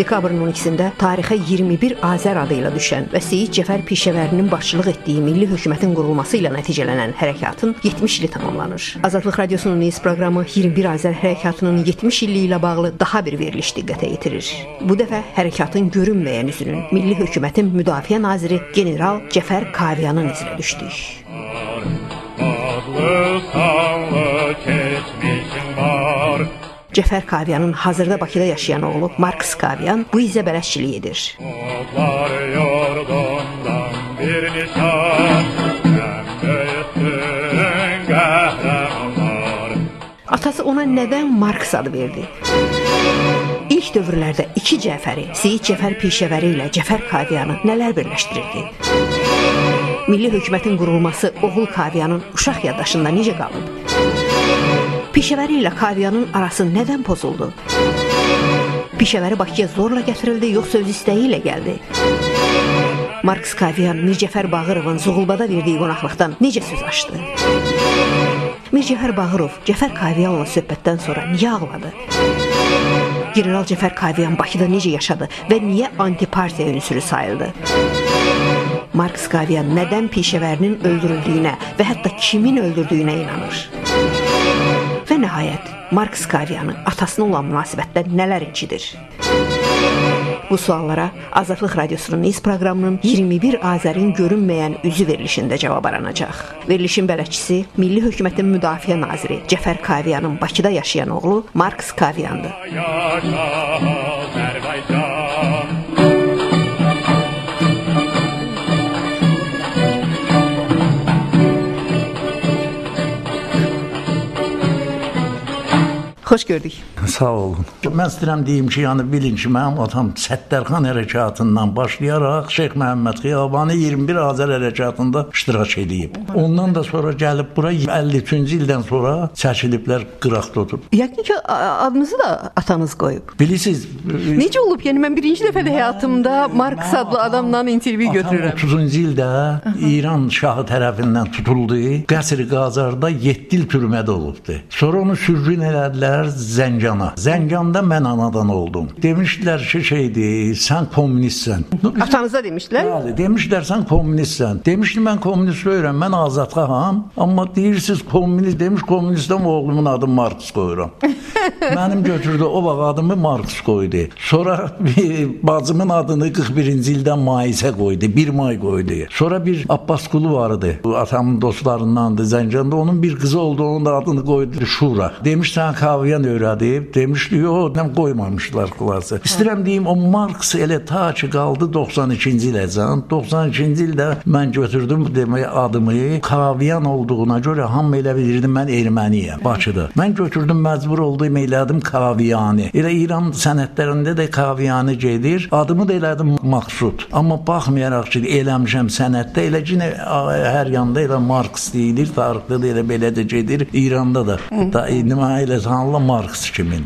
Dekabrın 12-də tarixə 21 Azər adıyla düşən və Seyid Cəfər Pişəvərinin başçılıq etdiyi milli hökumətin qurulması ilə nəticələnən hərəkatın 70 ili tamamlanır. Azadlıq Radiosunun News proqramı 21 Azər hərəkatının 70 illiyi ilə bağlı daha bir veriliş diqqətə yetirir. Bu dəfə hərəkatın görünməyən üzünün milli hökumətin müdafiə naziri general Cəfər Kaviyanın izinə düşdük. Cəfər Kaviyanın hazırda Bakıda yaşayan oğlu Marks Kaviyan bu izə bələdçilik edir. Atası ona nədən Marks adı verdi? İlk dövrlərdə iki Cəfəri, Seyid Cəfər Pişəvəri ilə Cəfər Kaviyanı nələr birləşdirirdi? Milli hökumətin qurulması oğul Kaviyanın uşaq yaddaşında necə qalıb? Pişəvəri ilə Kaviyanın arası nədən pozuldu? Pişəvəri Bakıya zorla gətirildi, yoxsa öz istəyi ilə gəldi? Marks Kaviyan Mircəfər Bağırovun Zuğulbada verdiyi qonaqlıqdan necə söz açdı? Mircəfər Bağırov Cəfər Kaviyanla söhbətdən sonra niyə ağladı? General Cəfər Kaviyan Bakıda necə yaşadı və niyə antipartiya ünsürü sayıldı? Marks Kaviyan nədən Pişəvərinin öldürüldüyünə və hətta kimin öldürdüyünə inanır? Və nəhayət, Marks Kaviyanın atasına olan münasibətdə nələr incidir? Bu suallara Azadlıq Radiosunun News proqramının 21 Azərin görünməyən üzü verilişində cavab aranacaq. Verilişin bələdçisi Milli Hökumətin Müdafiə Naziri Cəfər Kaviyanın Bakıda yaşayan oğlu Marks Kaviyandır. Xoş gördük. Sağ olun. Mən istəyirəm deyim ki, yəni bilin ki, mənim atam Səttərxan hərəkatından başlayaraq Şeyx Məhəmməd Xiyabani 21 Azər hərəkatında iştirak edib. Ondan da sonra gəlib bura 53-cü ildən sonra çəkiliblər qıraqda oturub. Yəqin ki, adınızı da atanız qoyub. Bilirsiniz. Necə olub? Yəni mən birinci dəfə də həyatımda Marks adlı adamla intervyu götürürəm. 30-cu ildə İran şahı tərəfindən tutuldu. Qəsr-i Qazarda 7 il türmədə olubdu. Sonra onu sürgün elədilər Zəncana. Zəncanda mən anadan oldum. Demişdilər ki, sən kommunistsən. Atanıza demişdilər? Bəli, demişdilər sən kommunistsən. Demişdim mən kommunist deyirəm, mən azadxaham. Amma deyirsiniz kommunist, demiş kommunistdən oğlumun adı Marks qoyuram. Mənim götürdü o vaxt adımı Marks qoydu. Sonra bacımın adını 41-ci ildən Maisə qoydu, 1 may qoydu. Sonra bir Abbas qulu vardı. Atamın dostlarındandı Zəncanda. Onun bir qızı oldu, onun da adını qoydu Şura. Demiş sən Kaviyan öyrədib, demişdi, yox, qoymamışlar klası. İstəyirəm deyim, o Marks elə ta ki qaldı 92-ci iləcən. 92-ci ildə mən götürdüm demək adımı Kaviyan olduğuna görə hamı elə bilirdim mən erməniyəm Bakıda. Mən götürdüm, məcbur oldum, elədim Kaviyani. Elə İran sənətlərində də Kaviyani gedir. Adımı da elədim Maqsud. Amma baxmayaraq ki, eləmişəm sənətdə, elə ki, hər yanda elə Marks deyilir, tarixdə də elə belə də gedir. İranda da elə sanılan Marks kimin.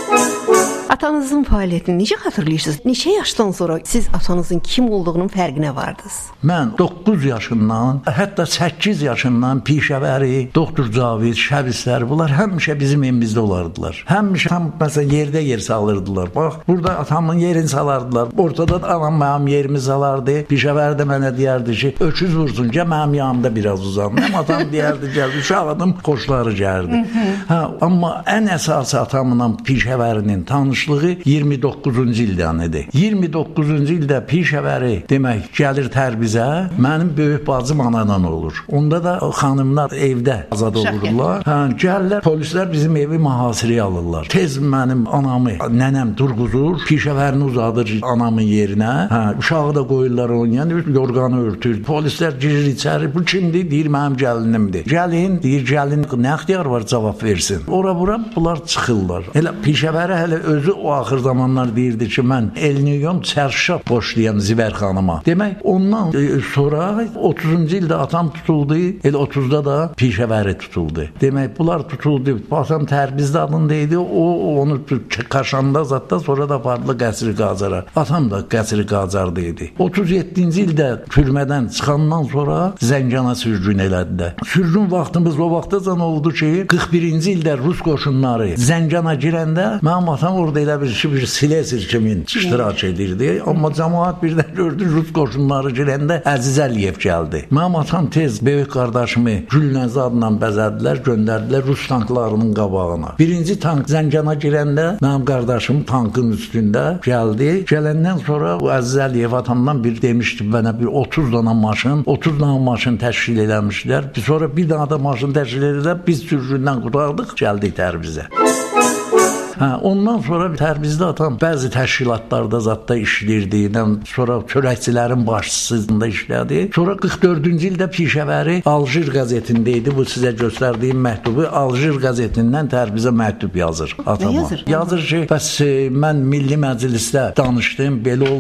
Atanızın fəaliyyətini necə xatırlayırsınız? Neçə yaşdan sonra siz atanızın kim olduğunun fərqinə vardınız? Mən 9 yaşından, hətta 8 yaşından Pişəvəri, Doktor Cavid, Şəbislər, bunlar həmişə bizim evimizdə olardılar. Həmişə məsələn yerdə yer salırdılar. Bax, burada atamın yerini salardılar. Ortada da anam mənim yerimi salardı. Pişəvəri də mənə deyərdi ki, öküz vursun, gəl mənim yanımda biraz uzan. Həm atam deyərdi, gəl, uşağım xoşları gəldi. Amma ən əsası atamla Pişəvərinin tanışlığı 29-cu ildən idi. 29-cu ildə Pişəvəri demək gəlir Tərbizə, mənim böyük bacım anadan olur. Onda da xanımlar evdə azad olurlar. Gəlirlər, polislər bizim evi mühasirəyə alırlar. Tez mənim anamı, nənəm durğuzur, Pişəvərini uzadır anamın yerinə. Uşağı da qoyurlar onun yanına, yorğanı örtür. Polislər girir içəri, bu kimdir? Deyir, mənim gəlinimdir. Gəlin, deyir, gəlin nə ixtiyar var cavab versin. Ora-bura bunlar çıxırlar. Elə Pişəvəri hələ özü o axır zamanlar deyirdi ki, mən elniyom çərşaf boşlayam Zivər xanıma. Demək, ondan sonra 30-cu ildə atam tutuldu, elə 30-da da Pişəvəri tutuldu. Demək, bunlar tutuldu. Atam Tərbizdə adındaydı, o onu Kaşanda zatda, sonra da apardı Qəsr-i Qazara. Atam da Qəsr-i Qazarda idi. 37-ci ildə türmədən çıxandan sonra Zəncana sürgün elədilər. Sürgün vaxtımız o vaxtacan oldu ki, 41-ci ildə Rus qoşunları Zəncana girəndə mənim atam orada elə bir Silesir kimin iştirak edirdi. Amma cəmaət birdən gördü Rus qoşunları girəndə Əziz Əliyev gəldi. Mənim atam tez böyük qardaşımı Gülnəz adla bəzədilər, göndərdilər Rus tanklarının qabağına. Birinci tank Zəngana girəndə mənim qardaşım tankın üstündə gəldi. Gələndən sonra o Əziz Əliyev atamdan bir demişdi mənə bir 30 dana maşın təşkil eləmişlər. Sonra bir dana da maşın təşkil edildi. Biz sürgündən qurtardıq, gəldik Tərbizə. Ondan sonra Tərbizdə atam bəzi təşkilatlarda zətdə işləyirdi. Sonra çörəkçilərin başçısında işlədi. Sonra 44-cü ildə Pişəvəri Aljir qəzetində idi. Bu sizə göstərdiyim məktubu Aljir qəzetindən Tərbizə məktub yazır atama. Yazır ki, bəs mən Milli Məclisdə danışdım, belə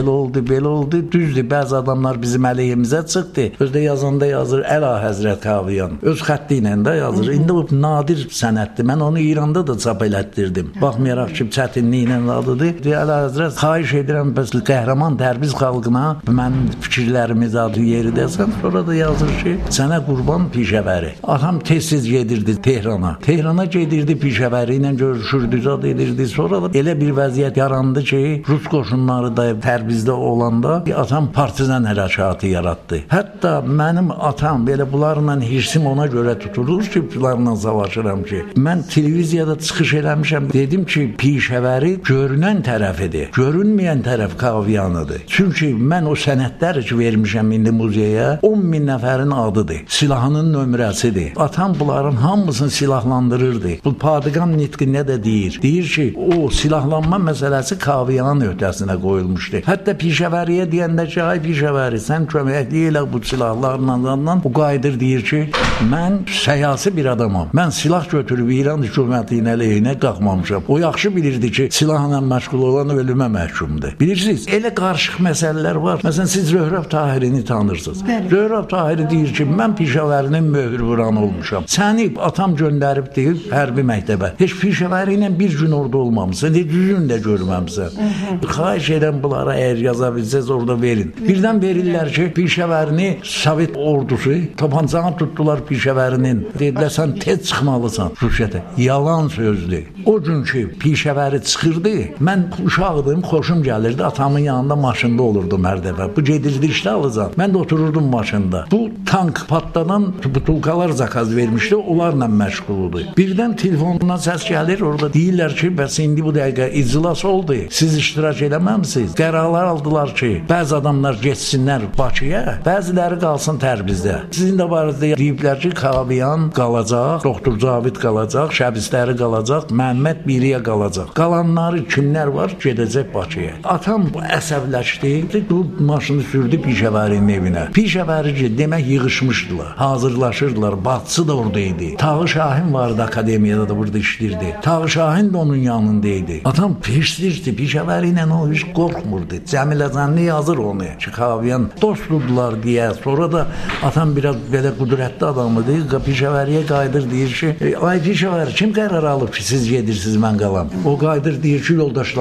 oldu. Düzdür, bəzi adamlar bizim əleyhimizə çıxdı. Özdə yazanda yazır Əla Həzrət Kaviyan. Öz xətti ilə də yazır. İndi bu nadir sənətdir. Mən onu İranda da çap elətdirdim. Baxmayaraq ki, çətinliklə adıdır. Əla Həzrət, xahiş edirəm, bəs qəhrəman Tərbiz xalqına mənim fikirlərimiz adı yeridəsən. Sonra da yazır ki, sənə qurban Pişəvəri. Atam tez-tez gedirdi Tehrana. Tehrana gedirdi, Pişəvəri ilə görüşürdü, zad edirdi. Sonra da elə bir vəziyyət yarandı ki, Rus qoşunları da Tərbizdə olanda atam partizan hərəkatı yaratdı. Hətta mənim atam belə bunlarla hirsim ona görə tutulur ki, bunlarla savaşıram ki, mən televiziyada çıxış eləmişəm. Dedim ki, Pişəvəri görünən tərəfidir. Görünməyən tərəf Kaviyanıdır. Çünki mən o sənədlər ki vermişəm indi muzeyə 10.000 nəfərin adıdır. Silahının nömrəsidir. Atam bunların hamısını silahlandırırdı. Bu Padiqan nitqində də deyir. Deyir ki, o silahlanma məsələsi Kaviyanın öhdəsinə qoyulmuşdu. Hətta Pişəvəriyə deyəndə ki, ay Pişəvəri, sən köməkli elə bu silahlarla o qayıdır deyir ki, mən siyasi bir adamam. Mən silah götürüb İran hökumətinin əleyhinə qalxmamışam. O yaxşı bilirdi ki, silahla məşğul olan ölümə məhkumdur. Bilirsiniz, elə qarışıq məsələlər var. Məsələn, siz Zöhrəb Tahirini tanırsınız. Zöhrəb Tahiri deyir ki, mən Pişəvərinin möhür vuranı olmuşam. Səni atam göndərib deyil hərbi məktəbə. Heç Pişəvəri ilə bir gün orada olmamısan, heç yüzün də görməmsən. Xahiş edən bunlara əgər yaza bilsəz orada verin. Birdən verirlər ki, Pişəvərini Sovet ordusu tapancanı tutdular Pişəvərinin. Dedilər, sən tez çıxmalısan Rusiyyədə. Yalan sözdür. O gün ki, Pişəvəri çıxırdı, mən uşaqdım, xoşum gəlirdi, atamın yanında maşında olurdum hər dəfə. Bu gedirdi işlə alacaq. Mən də otururdum maşında. Bu tank patladan butulkalar zakaz vermişdi, onlarla məşğuldu. Birdən telefonundan səs gəlir, orada deyirlər ki, bəs indi bu dəqiqə iclas oldu, siz iştirak eləməmisiniz. Qərarlar aldılar ki, bəzi adamlar getsinlər Bakıya, bəziləri qalsın Tərbizdə. Sizin də barədə deyiblər ki, Kaviyan qalacaq, Doktor Cavid qalacaq, Şəbisləri qalacaq, Məhəmməd Biriyə qalacaq. Qalanları kimlər var? Gedəcək Bakıya. Atam əsəbləşdi, bu maşını sürdü Pişəvərinin evinə. Pişəvəri demək yığışmışdılar, hazırlaşırdılar. Bacısı da orada idi. Tağı Şahin vardı akademiyada da burada işləyirdi. Tağı Şahin də onun yanında idi. Atam peşdirdi, Pişəvəri ilə o hiç qorxmurdu. Cəmilə Zanli yazır onu ki, Kaviyan dostdular deyə. Sonra da atam biraz belə qudrətli adamıdır. Pişəvəriyə qayıdır deyir ki, ay Pişəvəri, kim qərar alıb ki, siz gedirsiniz, mən qalam. O qayıdır deyir ki,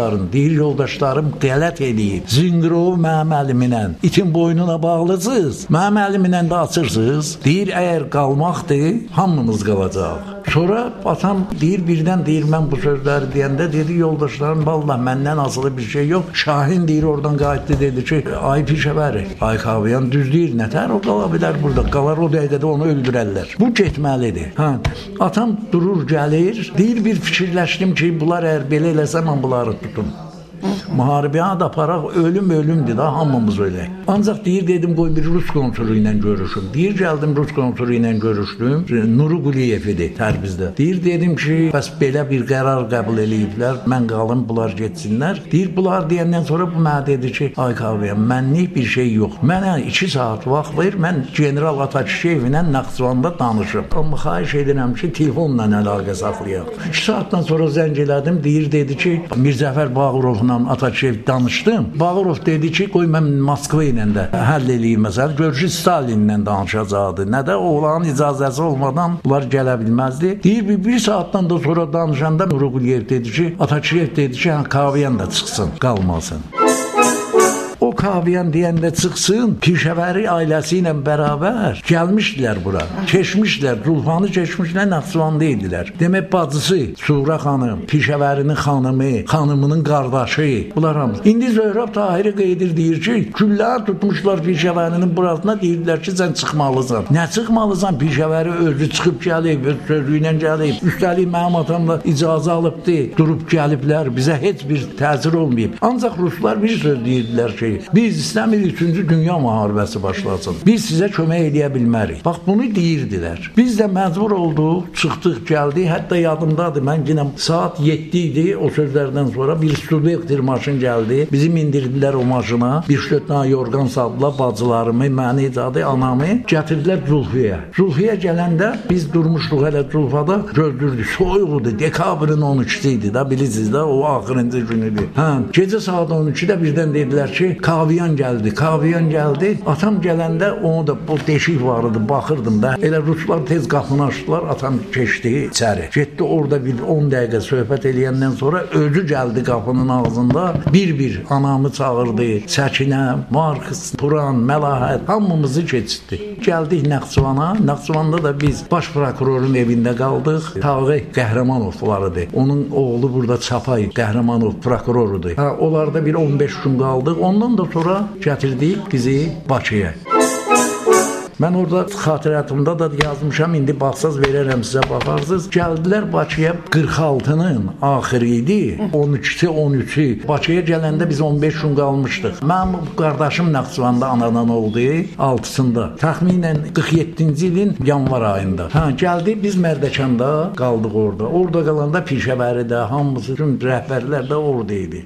yoldaşlarım qələt eləyib. Zingirov mənim əlimlə itin boynuna bağlısınız. Mənim əlimlə də açırsınız. Deyir, əgər qalmaqdır, hamımız qalacaq. Sonra atam deyir, birdən deyir, mən bu sözləri deyəndə dedi, yoldaşlarım, vallahi məndən asılı bir şey yox. Şahin deyir, oradan qayıtdı, dedi ki, ay Pişəvəri, ay Kaviyan düz deyir, nətər o qala bilər burada, qalar o dəqiqədə onu öldürərlər. Bu getməlidir. Atam durur, gəlir, deyir, bir fikirləşdim ki, bunlar əgər belə eləsə, mən bunları tutum. Müharibəyə də aparaq, ölümdür da, hamımız ölək. Ancaq deyir, dedim, qoy bir Rus konsulu ilə görüşüm. Deyir, gəldim Rus konsulu ilə görüşdüm. Nuru Quliyev idi Tərbizdə. Deyir, dedim ki, bəs belə bir qərar qəbul eləyiblər, mən qalım, bunlar getsinlər. Deyir, bunlar deyəndən sonra bu mənə dedi ki, ay Kaviyan, mənlik bir şey yox. Mənə 2 saat vaxt ver, mən General Atakişiyev ilə Naxçıvanda danışım. Amma xahiş edirəm ki, telefonla əlaqə saxlayaq. 2 saatdan sonra zəng elədim, deyir, dedi ki, Mirzəfər Bağırovla Atakişiyev danışdım. Bağırov dedi ki, qoy mən Moskva ilə də həll eləyim məsələ. Gör ki, Stalinlə danışacaqdı. Nə də oğlanın icazəsi olmadan bunlar gələ bilməzdi. Deyir, bir saatdan da sonra danışanda Nuru Quliyev dedi ki, Atakişiyev dedi ki, Kaviyan da çıxsın, qalmasın. O Kaviyan deyəndə çıxsın, Pişəvəri ailəsi ilə bərabər gəlmişdilər bura. Keçmişdilər, Zulfanı keçmişlər, Naxçıvanda idilər. Demək bacısı Sura xanım, Pişəvərinin xanımı, xanımının qardaşı, bunlar hamısı. İndi Zöhrab Tahiri Qeydir deyir ki, güllər tutmuşlar Pişəvərinin burasına, deyirlər ki, sən çıxmalısan. Nə çıxmalısan? Pişəvəri özü çıxıb gəlib, öz sözü ilə gəlib. Üstəlik mənim atamla icazə alıbdı, durub gəliblər, bizə heç bir təsir olmayıb. Ancaq ruslar bir söz deyirdilər ki, biz istəmirik 3-cü dünya müharibəsi başlasın. Biz sizə kömək edə bilmərik. Bax, bunu deyirdilər. Biz də məcbur olduq, çıxdıq, gəldik. Hətta yadımdadır, mən yenə saat 7 idi, o sözlərdən sonra bir Studektir maşın gəldi. Bizi mindirdilər o maşına. Bir 4 dənə yorğan saldılar, bacılarımı, məni, cadı, anamı gətirdilər Zulfiyə. Zulfiyə gələndə biz durmuşduq hələ Zulfada, gözlürdük. Soyuqdur, dekabrın 12-si idi da, bilirsiniz də, o axırıncı günüdür. Gecə saat 12-də birdən dedilər ki, Kaviyan gəldi, Kaviyan gəldi. Atam gələndə onu da bu deşik var idi, baxırdım da. Elə ruslar tez qapını açdılar, atam keçdi içəri. Getdi orada bir 10 dəqiqə söhbət eləyəndən sonra özü gəldi qapının ağzında. Bir-bir anamı çağırdı. Səkinə, Markız, Turan, Məlahət hamımızı keçdi. Gəldik Naxçıvana. Naxçıvanda da biz baş prokurorun evində qaldıq. Tağı Qəhrəmanov var idi. Onun oğlu burada Çapay Qəhrəmanov prokurorudur. Onlarda bir 15 gün qaldıq. Ondan da sonra gətirdik bizi Bakıya. Mən orada xatirətimdə də yazmışam, indi baxsaz verərəm sizə, baxarsınız. Gəldilər Bakıya 46-nın axırı idi, 12-si, 13-ü. Bakıya gələndə biz 15 gün qalmışdıq. Mənim qardaşım Naxçıvanda anadan oldu, 6-sında. Təxminən 47-ci ilin yanvar ayında. Gəldi, biz Mərdəkanda qaldıq orada. Orada qalanda Pişəvəridə, hamısı, tüm rəhbərlər də orada idi.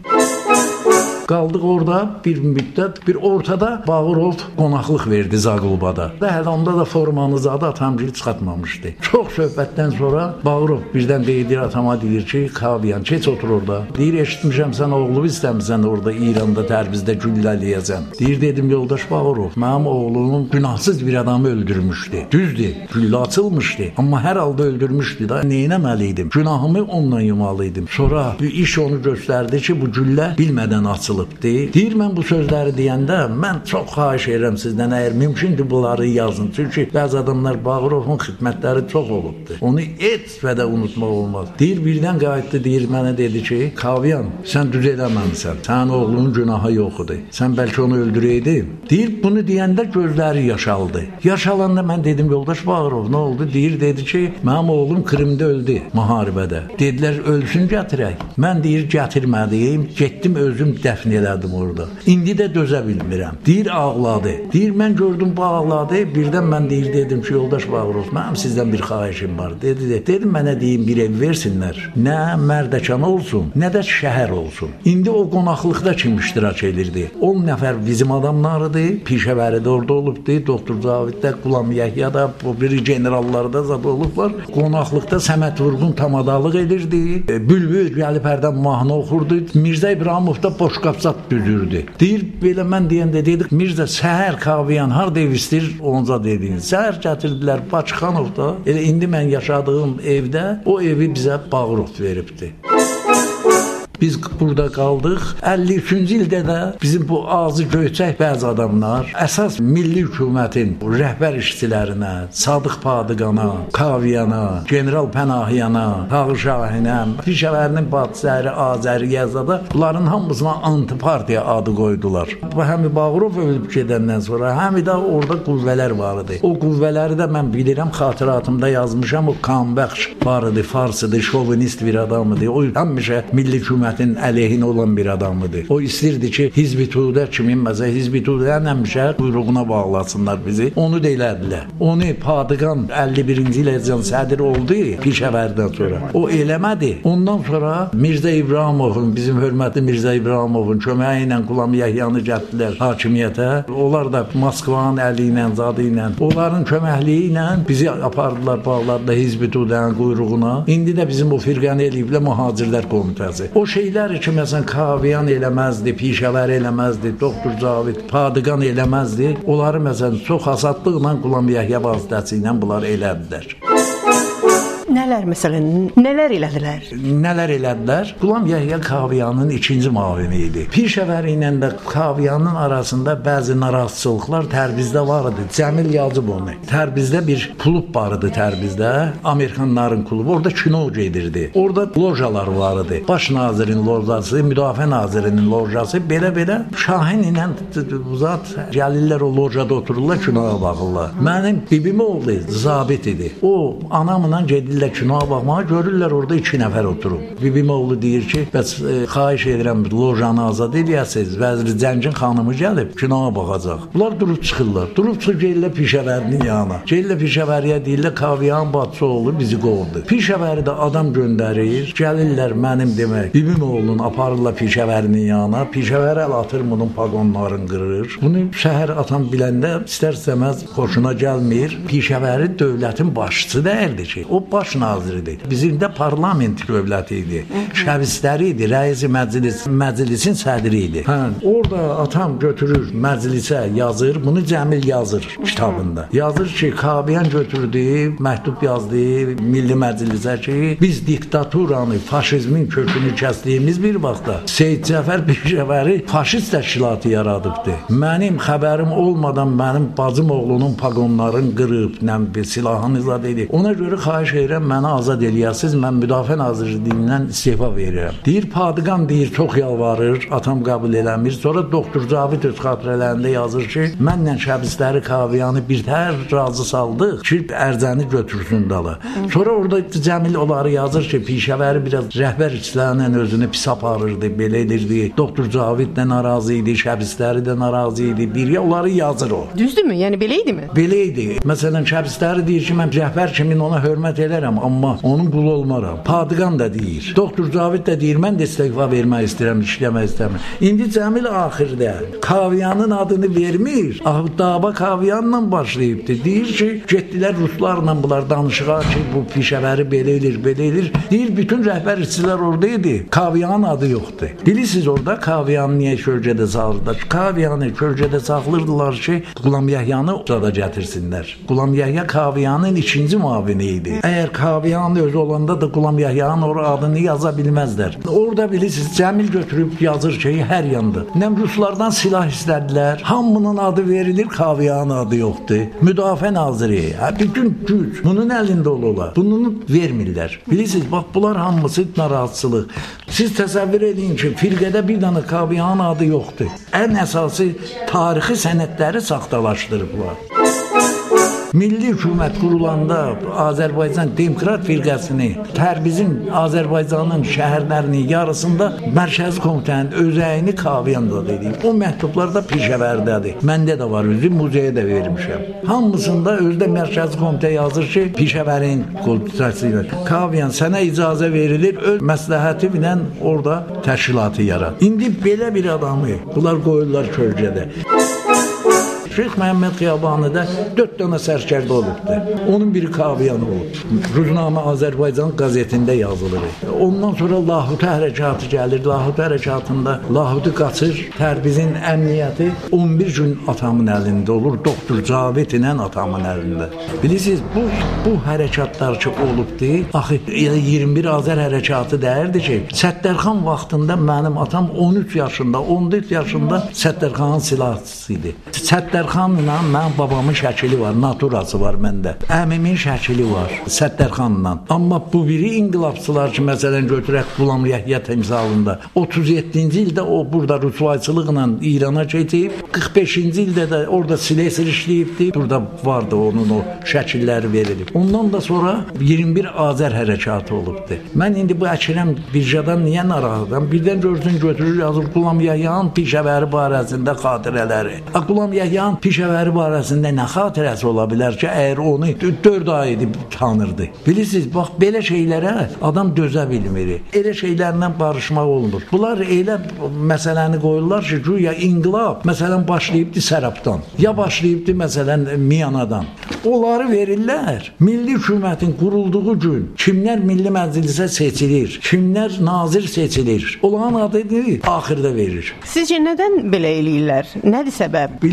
Qaldıq orada bir müddət, bir ortada Bağırov qonaqlıq verdi Zaqulbada. Hələ onda da formanız adı atamgil çıxartmamışdı. Çox söhbətdən sonra Bağırov birdən deyir atama, deyir ki, Kaviyan, keç otur orada. Deyir, eşitmişəm sən oğlumu istəmirsən orada İranda Tərbizdə güllələyəsən. Deyir, dedim, yoldaş Bağırov, mənim oğlum günahsız bir adamı öldürmüşdü. Düzdür, güllə açılmışdı, amma hər halda öldürmüşdü da, neynəməliydim? Günahımı onunla yumalıydım. Sonra iş onu göstərdi ki, bu güllə bilmədən açılıb. Deyir, mən bu sözləri deyəndə mən çox xahiş edirəm sizdən, əgər mümkündür bunları yazın. Çünki bəzi adamlar Bağırovun xidmətləri çox olubdur. Onu heç vədə unutmaq olmaz. Deyir, birdən qayıtdı, deyir, mənə dedi ki, Kaviyan, sən düz eləməmisən. Sənin oğlunun günahı yoxudur. Sən bəlkə onu öldürəydin. Deyir, bunu deyəndə gözləri yaşaldı. Yaşalanda mən dedim, yoldaş Bağırov, nə oldu? Deyir, dedi ki, mənim oğlum Krimdə öldü müharibədə. Dedilər, ölsün gətirək. Mən deyir, gətirmədiyim, getdim özüm dəfn elədim orada. İndi də dözə bilmirəm. Deyir, ağladı. Deyir, mən gördüm bu ağladı. Birdən mən deyir, dedim ki, yoldaş Bağırov, mənim sizdən bir xahişim var. Dedim, mənə deyim, bir ev versinlər. Nə Mərdəkan olsun, nə də şəhər olsun. İndi o qonaqlıqda kim iştirak edirdi? 10 nəfər bizim adamlarıdır. Pişəvəri də orada olubdu. Doktor Caviddə, Qulam Yəhya da, bu biri generallarda zad olublar. Qonaqlıqda Səməd Vurğun tamadalıq edirdi. Bülbül gəlib hərdən mahnı oxurdu. Mirzə İbrahimov da boşqabsat düzürdü. Deyir, belə mən deyəndə dedik, Mirzə, səhər Kaviyan harda ev istir, onca dediniz. Səhər gətirdilər Bakıxanovda. Elə indi mən yaşadığım evdə o evi bizə Bağırov veribdi. Biz burada qaldıq. 53-cü ildə də bizim bu ağzı göyçək bəzi adamlar əsas milli hökumətin rəhbər işçilərinə, Sadıq Padıqana, Kaviyana, General Pənahiyana, Tağır Şahinə, Pişəvərinin bacısı Azəriyəzada bunların hamısına antipartiya adı qoydular. Həmi Bağırov ölüb gedəndən sonra həmi də orada qüvvələr var idi. O qüvvələri də mən bilirəm, xatirətimdə yazmışam. O Kanbəxş var idi, farsıdır, şovinist bir adamıdır. O həmişə milli hökumətin əleyhinə olan bir adamıdır. O istirdi ki, Hizb-i Tudə kimin məsələ, Hizb-i Tudənin həmişə quyruğuna bağlasınlar bizi. Onu da elədilər. Onu Padıqan 51-ci iləcən sədr oldu Pişəvərdən sonra. O eləmədi. Ondan sonra Mirzə İbrahimovun, bizim hörmətli Mirzə İbrahimovun köməyi ilə Qulam Yəhyanı gətirdilər hakimiyyətə. Onlar da Moskvanın əli ilə, zadı ilə, onların köməkliyi ilə bizi apardılar, bağladılar Hizb-i Tudənin quyruğuna. İndi də bizim o firqəni eləyiblər Mühacirlər Komitəsi. O şeylər ki, məsələn, Kaviyan eləməzdi, Pişəvər eləməzdi, Doktor Cavid, Padıqan eləməzdi. Onları, məsələn, çox asadlıqla Qulam Yəhya vasitəsi ilə bunlar elədilər. Nələr məsələn, nələr elədilər? Nələr elədilər? Qulam Yəhya Kaviyanın ikinci müavini idi. Pişəvəri ilə də Kaviyanın arasında bəzi narahatçılıqlar Tərbizdə var idi. Cəmil yazıb onu. Tərbizdə bir klub var idi Tərbizdə. Amerikanların klubu. Orada kino gedirdi. Orada lojalar var idi. Baş nazirin lojası, müdafiə nazirinin lojası. Belə-belə Şahin ilə zat gəlirlər o lojada otururlar, kinoya baxırlar. Mənim bibim oldu, zabit idi. O anamla gedirlər kinoya baxmağa, görürlər orada 2 nəfər oturub. Bibim oğlu deyir ki, bəs xahiş edirəm lojanı azad edəsiniz. Vəzir Zəncin xanımı gəlib kinoya baxacaq. Bunlar durub çıxırlar. Durub çıxıb gəlirlər Pişəvərinin yanına. Gəlirlər Pişəvəriyə deyirlər Kaviyanın bacısı oğlu bizi qovdu. Pişəvəri də adam göndərir. Gəlirlər mənim demək bibim oğlunu aparırlar Pişəvərinin yanına. Pişəvəri əl atır bunun paqonlarını qırır. Bunu şəhər atan biləndə istər-istəməz xoşuna gəlmir. Pişəvəri dövlətin başçısı deyildi ki, o baş naziridir. Bizim də parlament dövləti idi. Şəbistəri idi, rəis məclisin sədri idi. Orada atam götürür məclisə yazır, bunu Cəmil yazır kitabında. Yazır ki, Kaviyan götürdü, məktub yazdı Milli Məclisə ki, biz diktaturanı, faşizmin kökünü kəsdiyimiz bir vaxtda Seyid Cəfər Pişəvəri faşist təşkilatı yaradıbdı. Mənim xəbərim olmadan mənim bacım oğlunun paqonlarını qırıb, bir silahını izad edib. Ona görə xahiş edirəm, məni azad eləyəsiniz, mən Müdafiə Nazirliyindən istefa verirəm. Deyir, Padıqan deyir, çox yalvarır, atam qəbul eləmir. Sonra doktor Cavid öz xatirələrində yazır ki, mənlə şəbistləri Kaviyanı birtəhər razı saldıq ki, Ərzəni götürsün dala. Sonra orada Cəmil onları yazır ki, Pişəvəri biraz rəhbər işlərlə özünü pis aparırdı, belə edirdi. Doktor Cavid də narazı idi, şəbistləri də narazı idi. Bir ya onları yazır o. Düzdürmü? Yəni belə idimi? Belə idi. Məsələn, şəbistləri deyir ki, mən rəhbər kimi ona hörmət edərəm, amma onun qulu olmaram. Padıqan da deyir. Doktor Cavid də deyir, mən də istifa vermək istəyirəm, işləmək istəmirəm. İndi Cəmil axırda Kaviyanın adını vermir. Dava Kaviyanla başlayıbdı. Deyir ki, getdilər ruslarla bunlar danışığa ki, bu Pişəvəri belə edir, belə edir. Deyir, bütün rəhbər işçilər orada idi. Kaviyanın adı yoxdur. Bilirsiniz orada Kaviyanı niyə kölgədə salırdılar? Kaviyanı kölgədə saxlırdılar ki, Qulam Yəhyanı orada gətirsinlər. Qulam Yəhya Kaviyanın ikinci müavini idi. Əgər Kaviyanın özü olanda da Qulam Yəhyanın adını yaza bilməzlər. Orada bilirsiniz, Cəmil götürüb yazır ki, hər yanda. Nəm ruslardan silah istədilər. Hamının adı verilir, Kaviyanın adı yoxdur. Müdafiə naziri, bütün güc bunun əlində olurlar. Bunu vermirlər. Bilirsiniz, bax, bunlar hamısı narahatçılıq. Siz təsəvvür edin ki, firqədə bir dənə Kaviyanın adı yoxdur. Ən əsası tarixi sənədləri saxtalaşdırıblar. Milli hökumət qurulanda Azərbaycan Demokrat firqəsini Tərbizin Azərbaycanın şəhərlərinin yarısında Mərkəzi Komitənin özəyini Kaviyan'da dedi. O məktublarda Pişəvərdədir. Məndə də var, özü muzeyə də vermişəm. Hamısında özdə Mərkəzi Komitə yazır ki, Pişəvərin komitəsi ilə Kaviyan sənə icazə verilir, öz məsləhəti ilə orada təşkilatı yarat. İndi belə bir adamı bunlar qoyurlar kölgədə. Şeyx Məhəmməd Xiyabanıda 4 dənə sərkərdə olubdu. Onun biri Kaviyan olub. Ruznamə Azərbaycan qəzetində yazılır. Ondan sonra Lahut hərəkatı gəlir. Lahut hərəkatında Lahutu qaçır. Tərbizin əmniyyəti 11 gün atamın əlində olur. Doktor Cavid ilə atamın əlində. Bilirsiniz, bu hərəkatlar ki olubdu. Axı 21 Azər hərəkatı deyirdi ki, Səttərxan vaxtında mənim atam 13 yaşında, 14 yaşında Səttərxanın silahçısı idi. Səttərxanla mənim babamın şəkili var, naturası var məndə. Əmimin şəkili var Səttərxanla. Amma bu biri inqilabçılar ki, məsələn götürək Qulam Yəhya timsalında 37-ci ildə o burada rüsvayçılıqla İrana keçib, 45-ci ildə də orada Silesir işləyibdi. Burada vardı onun o şəkilləri verilib. Ondan da sonra 21 Azər hərəkatı olubdu. Mən indi bu Əkrəm Birjadan niyə narahatam? Birdən görsün götürür yazır Qulam Yəhyanın Pişəvəri barəsində xatirələri. Qulam Yəhyanın Pişəvəri barəsində nə xatirəsi ola bilər ki, əgər onu 4 ay edib tanırdı. Bilirsiniz, bax, belə şeylərə adam dözə bilmir. Elə şeylərlə barışmaq olmur. Bunlar elə məsələni qoyurlar ki, güya inqilab, məsələn, başlayıbdı Sərabdan, ya başlayıbdı, məsələn, Miyanadan. Onları verirlər. Milli hökumətin qurulduğu gün kimlər Milli Məclisə seçilir, kimlər nazir seçilir, onların adını axırda verir. Sizcə nədən belə eləyirlər? Nədir səbəb? Bilirsiniz,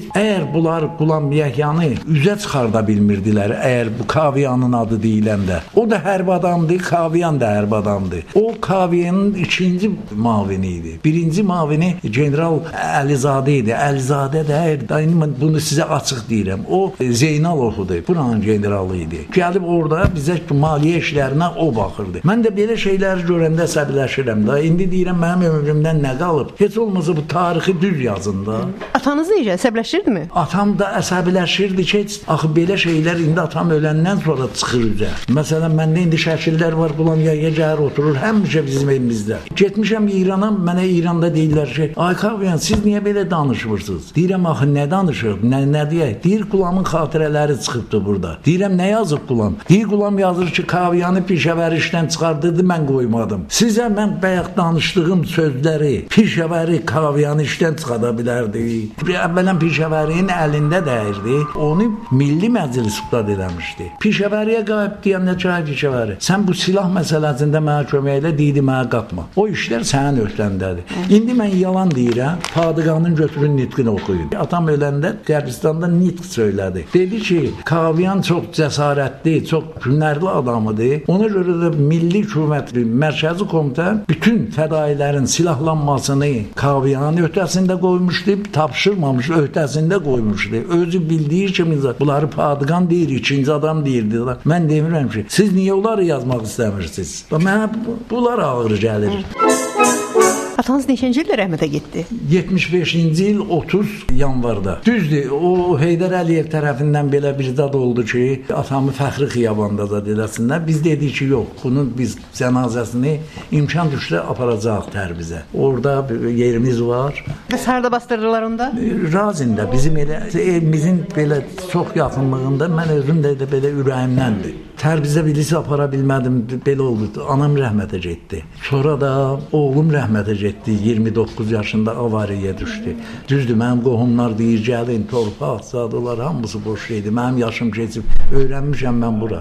əgər bunlar Qulam Yəhyanı üzə çıxarda bilmirdilər, əgər bu Kaviyanın adı deyiləndə. O da hərb adamdır, Kaviyan da hərb adamdır. O Kaviyanın ikinci mavini idi. Birinci mavini General Əlizadə idi. Əlizadə də bunu sizə açıq deyirəm. O Zeynalovudur. Buranın generalı idi. Gəlib orada bizə maliyyə işlərinə o baxırdı. Mən də belə şeyləri görəndə əsəbləşirəm da. İndi deyirəm mənim ömrümdən nə qalıb? Heç olmasa bu tarixi düz yazın da. Atanız necə əsəbləşirdimi? Atam da əsəbləşirdi ki, axı belə şeylər indi atam öləndən sonra çıxır üzə. Məsələn, məndə indi şəkillər var, Qulam Yəhya gəlir oturur, həmişə bizim evimizdə. Getmişəm İrana, mənə İranda deyirlər ki, ay Kaviyan, siz niyə belə danışmırsınız? Deyirəm, axı nə danışır? Nə deyək? Deyir, Qulamın xatirələri çıxıbdı burada. Deyirəm, nə yazıb Qulam? Deyir, Qulam yazır ki, Kaviyanı Pişəvəri işdən çıxardırdı, mən qoymadım. Sizə mən bayaq danışdığım sözləri, Pişəvəri Kaviyanı işdən çıxarda bilərdi. Əvvələn Pişəvərinin əlində dəyirdi. Onu Milli Məclis iqtidar eləmişdi. Pişəvəriyə qayıb deyəndə çay Pişəvəri. Sən bu silah məsələsində mənə kömək elə, deydi mənə qatma. O işlər sənin öhdəndədir. İndi mən yalan deyirəm. Padığanın götürün nitqini oxuyun. Atam öləndə Qərbistanda nitq söylədi. Dedi ki, Kaviyan çox cəsarətli, çox hünərli adamıdır. Ona görə də Milli Hökumət Mərkəzi Komitə bütün fədailərin silahlanmasını Kaviyanın öhdəsində qoymuşdu, tapşırmamış, öhdəsində qoymuşdu. Özü bildiyi kimi bunları Padığan deyir, ikinci adam deyirdi. Mən demirəm ki, siz niyə onları yazmaq istəmirsiniz? Mənə bunlar ağır gəlir. Atanız neçənci ildə rəhmətə getdi? 75-ci il 30 yanvarda. Düzdür, o Heydər Əliyev tərəfindən belə bir zad oldu ki, atamı Fəxri Xiyabanda da deləsinlər. Biz dedik ki, yox, bunun biz cənazəsini imkan düşsə aparacaq Tərbizə. Orada yerimiz var. Bəs harada bastırırlar onda? Razində, bizim elə evimizin belə çox yaxınlığında, mən özüm də belə ürəyimdəndir. Tərbizə bilisi apara bilmədim, belə oldu. Anam rəhmətə getdi. Sonra da oğlum rəhmətə getdi. 29 yaşında avariyaya düşdü. Düzdür, mənim qohumlar deyir, gəlin, torpaq, zadılar, hamısı boş şeydi. Mənim yaşım keçib, öyrənmişəm mən bura.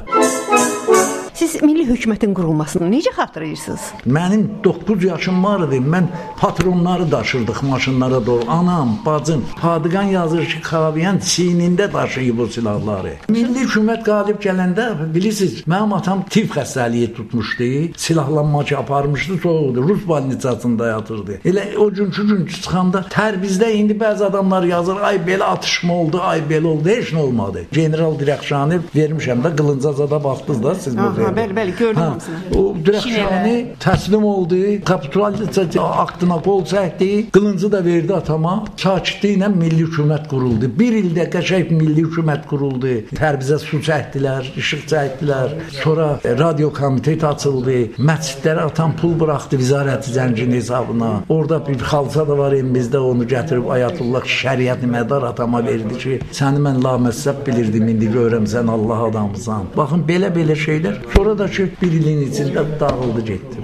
Siz milli hökumətin qurulmasını necə xatırlayırsınız? Mənim 9 yaşım vardı. Mən patronları daşırdıq maşınlara doğru. Anam, bacım, Padığan yazır ki, Kaviyan çiynində daşıyıb o silahları. Milli hökumət qalib gələndə, bilirsiniz, mənim atam tif xəstəliyi tutmuşdu. Silahlanmacı aparmışdı, soğuqdu. Rus balnisasında yatırdı. Elə o günkü gün çıxanda Tərbizdə indi bəzi adamlar yazır, ay belə atışma oldu, ay belə oldu. Heç nə olmadı. General Dirəxşanı vermişəm də, Qılıncazada baxdınız da siz bu. Bəli, gördüm hamısını. O Dirəxşani təslim oldu, kapitulyasiya aktına qol çəkdi, qılıncı da verdi atama. Sakitliklə milli hökumət quruldu. Bir ildə qəşəng milli hökumət quruldu. Tərbizə su çəkdilər, işıq çəkdilər. Sonra radio komitet açıldı. Məscidlərə atam pul buraxdı vizarəti zəncini hesabına. Orada bir xalça da var evimizdə, onu gətirib Ayətullah Şəriət Mədar atama verdi ki, səni mən laməzəb bilirdim, indi görürəm sən Allah adamısan. Baxın, belə şeylər. Sonra da ki, bir ilin içində dağıldı, getdi.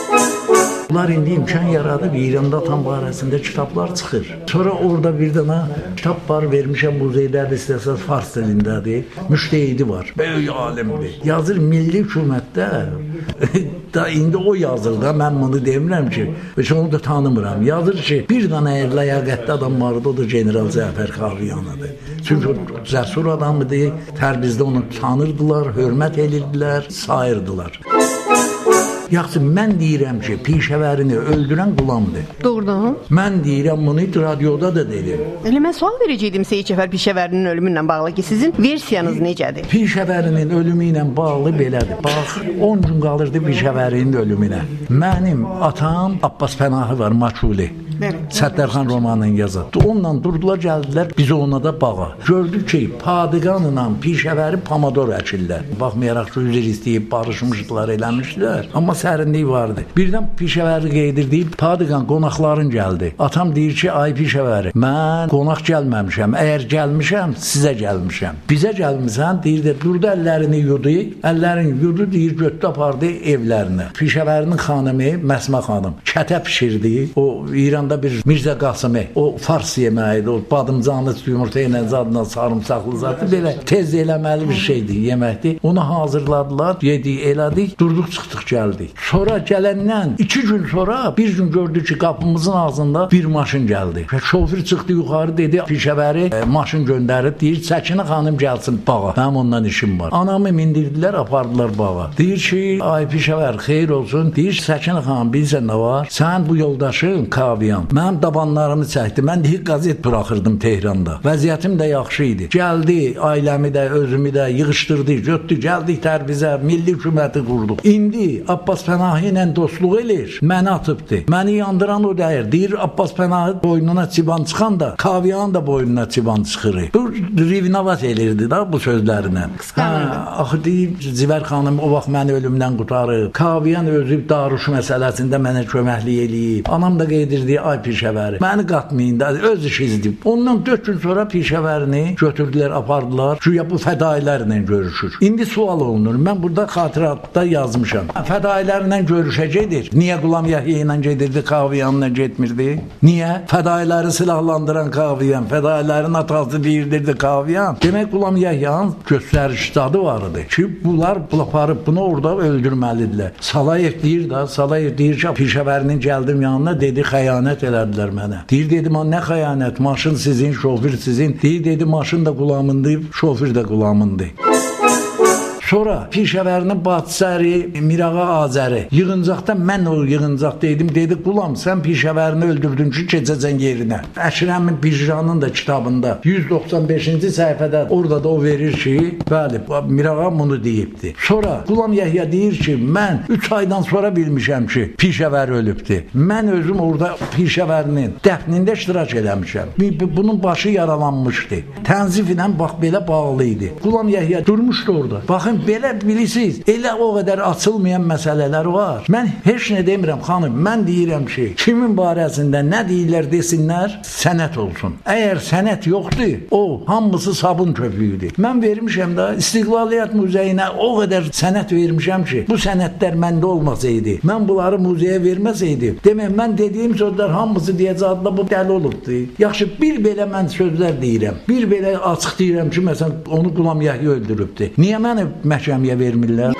Bunlar indi imkan yaradıb, İranda atam barəsində kitablar çıxır. Sonra orada bir dənə kitab var, vermişəm muzeylərdə, istəsəz fars dilindədir. Müştehidi var, böyük alimdir. Yazır milli hökumətdə, da indi o yazır da, mən bunu demirəm ki, heç onu da tanımıram. Yazır ki, bir dənə ləyaqətli adam vardı, o da General Cəfər Kaviyanıdır. Çünki o cəsur adamıdır, Tərbizdə onu tanırdılar, hörmət edirdilər, sayırdılar. Yaxşı, mən deyirəm ki, Pişəvərini öldürən Qulamdır. Doğrudan. Mən deyirəm, bunu radioda da dedim. Elə mən sual verəcəydim Seyid Cəfər Pişəvərinin ölümü ilə bağlı ki, sizin versiyanız necədir? Pişəvərinin ölümü ilə bağlı belədir. Bax, 10 gün qalırdı Pişəvərinin ölümünə. Mənim atam Abbas Pənahı var, Maçuli. Səttarxan romanını yazır. Onunla durdular, gəldilər, biz ona da bağa. Gördük ki, Padığanla Pişəvəri Pomodor əkirlər. Baxmayaraq ki, üzr istəyib, barışmışdılar, eləmişdilər. Amma sərinlik vardı. Birdən Pişəvəri qeydir deyib, Padığan qonaqların gəldi. Atam deyir ki, ay Pişəvəri, mən qonaq gəlməmişəm. Əgər gəlmişəm, sizə gəlmişəm. Bizə gəlmişsən, deyir də, durdu əllərini yudu, deyir, götdü apardı evlərinə. Pişəvərinin xanımı, Məsmə xanım, kətə pişirdi. O İran Şirvanda bir Mirzə Qasımı, o fars yeməyidir, o badımcanlı yumurta ilə zadla sarımsaqlı zadı, belə tez eləməli bir şeydir, yeməkdir. Onu hazırladılar, yedik, elədik, durduq, çıxdıq, gəldik. Sonra gələndən 2 gün sonra bir gün gördük ki, qapımızın ağzında bir maşın gəldi. Şoför çıxdı yuxarı, dedi, pişəbəri maşın göndərib, deyir, Səkinə xanım gəlsin bağa. Mənim ondan işim var. Anamı mindirdilər, apardılar bağa. Deyir ki, ay pişəbər, xeyir olsun. Deyir, Səkinə xanım, bilirsən nə var? Sən bu yoldaşın Kaviyan. Mənim dabanlarımı çəkdi. Mən deyir, qazet buraxırdım Tehranda. Vəziyyətim də yaxşı idi. Gəldi, ailəmi də, özümü də yığışdırdı, götdü, gəldik Tərbizə, milli hökuməti qurduq. İndi Abbas Pənahi ilə dostluq elir, məni atıbdı. Məni yandıran o deyir. Deyir, Abbas Pənahi boynuna çiban çıxan da, Kaviyan da boynuna çiban çıxır. Bu rivnavat elirdi da bu sözlərlə. Axı deyib, Zivər xanım o vaxt məni ölümdən qutarıb. Kaviyan özü daruş məsələsində mənə köməklik eləyib. Anam da qeyd edirdi, ay pişəvəri, məni qatmayın da, öz işizdir. Ondan 4 gün sonra pişəvərini götürdülər, apardılar. Güya bu fədailərlə görüşür. İndi sual olunur. Mən burada xatirətdə yazmışam. Fədailərlə görüşəcəkdir. Niyə Qulam Yəhya ilə gedirdi, Kaviyanla getmirdi? Niyə? Fədailəri silahlandıran Kaviyan, fədailərin atası deyirdi Kaviyan. Demək Qulam Yəhyanın göstəriş dadı var idi ki, bunlar aparıb bunu orada öldürməlidirlər. Salayev deyir da, Salayev deyir ki, pişəvərinin gəldim yanına, dedi, xəyanət elədilər mənə. Deyir, dedim, nə xəyanət? Maşın sizin, şoför sizin. Deyir, dedi, maşın da Qulamındır, şoför də Qulamındır. Sonra Pişəvərinin bacısı Mirağa Azəri yığıncaqda mən o yığıncaqda idim, dedi, Qulam, sən Pişəvərini öldürdün ki, keçəcən yerinə. Əşrəmin Birjanın da kitabında 195-ci səhifədə orada da o verir ki, bəli, Mirağa bunu deyibdi. Sonra Qulam Yəhya deyir ki, mən 3 aydan sonra bilmişəm ki, Pişəvər ölübdür. Mən özüm orada Pişəvərinin dəfnində iştirak eləmişəm. Bunun başı yaralanmışdı. Tənzif ilə bax belə bağlı idi. Qulam Yəhya durmuşdu orada. Baxın, belə bilirsiniz, elə o qədər açılmayan məsələlər var. Mən heç nə demirəm, xanım, mən deyirəm ki, kimin barəsində nə deyirlər desinlər, sənət olsun. Əgər sənət yoxdur, o, hamısı sabun köpüyüdür. Mən vermişəm də İstiqlaliyyət Muzeyinə o qədər sənət vermişəm ki, bu sənətlər məndə olmasaydı, mən bunları muzeyə verməsəydim, demək, mən dediyim sözlər hamısı deyəcəkdə bu dəli olubdur. Yaxşı, bir belə mən sözlər deyirəm, bir belə açıq deyirəm ki, məsələn, onu Qulam Yəhya öldürübdür. Niyə məni məhkəməyə vermirlər?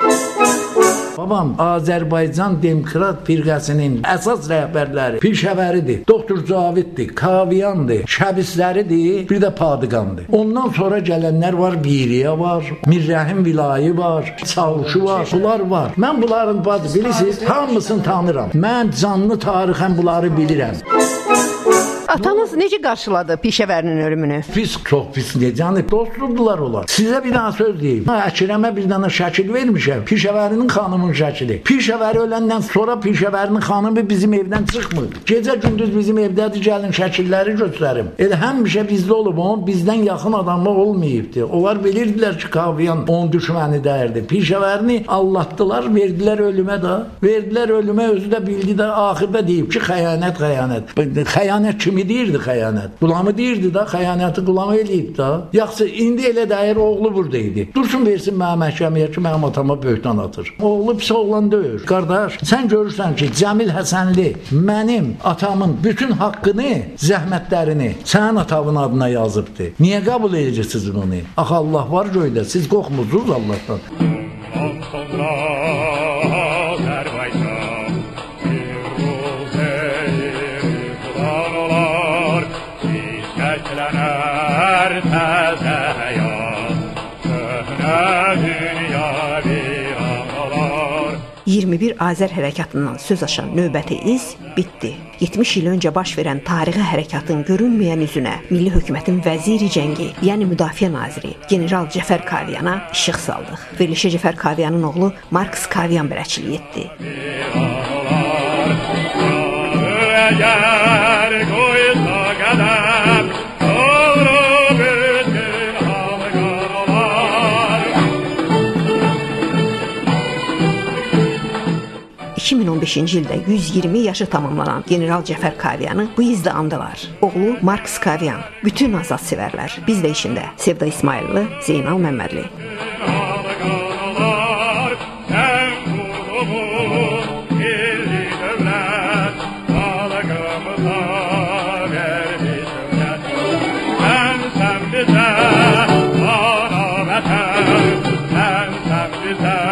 Babam Azərbaycan Demokrat Firqəsinin əsas rəhbərləri Pişəvəridir, Doktor Caviddir, Kaviyandır, Şəbisləridir, bir də Padıqandır. Ondan sonra gələnlər var, Biriyə var, Mirrəhim Vilayı var, Çavuşu var, bunlar var. Mən bunların bilirsiniz, hamısını tanıram. Mən canlı tarixən bunları bilirəm. Atanız necə qarşıladı Pişəvərinin ölümünü? Pis, çox pis necə? Dostludular onlar. Sizə bir dənə söz deyim. Əkrəmə bir dənə şəkil vermişəm. Pişəvərinin xanımın şəkili. Pişəvəri öləndən sonra Pişəvərinin xanımı bizim evdən çıxmır. Gecə gündüz bizim evdədir, gəlin şəkilləri göstərim. Elə həmişə bizdə olub, onun bizdən yaxın adamlar olmayıbdı. Onlar bilirdilər ki, Kaviyan onun düşməni dəyərdi. Pişəvərini allatdılar, verdilər ölümə də. Verdilər ölümə, özü də bildi də, axırda deyib ki, xəyanət, xəyanət. Xəyanət kimi deyirdi xəyanət. Qulamı deyirdi da, xəyanəti Qulamı eləyib da. Yaxşı, indi elə dəyər oğlu burada idi. Dursun versin mənə məhkəməyə ki, mənim atama böhtan atır. Oğlu pis oğlan deyir. Qardaş, sən görürsən ki, Cəmil Həsənli mənim atamın bütün haqqını, zəhmətlərini sənin atamın adına yazıbdır. Niyə qəbul edəcəksiniz bunu? Axı Allah var göydə, siz qorxmursunuz Allahdan. Azər hərəkatından söz açan növbəti iz bitdi. 70 il öncə baş verən tarixi hərəkatın görünməyən üzünə milli hökumətin vəziri cəngi, yəni müdafiə naziri general Cəfər Kaviyana işıq saldıq. Verilişə Cəfər Kaviyanın oğlu Marks Kaviyan bərəçilik etdi. ...2015-ci ildə 120 yaşı tamamlanan general Cəfər Kaviyanı bu izdə andılar. Oğlu Marks Kaviyan, bütün azad sevərlər, biz də içində Sevda İsmailli, Zeynal Məmmədli. Sen bizə